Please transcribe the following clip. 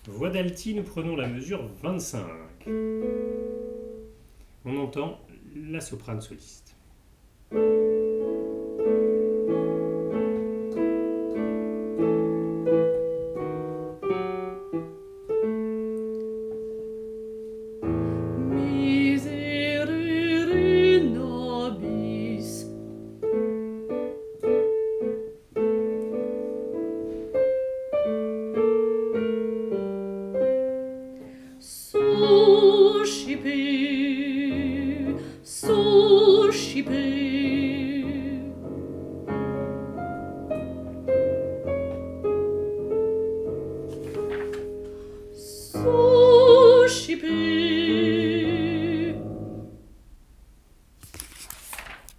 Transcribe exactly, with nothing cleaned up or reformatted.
Voix d'alti, nous prenons la mesure vingt-cinq. On entend la soprane soliste.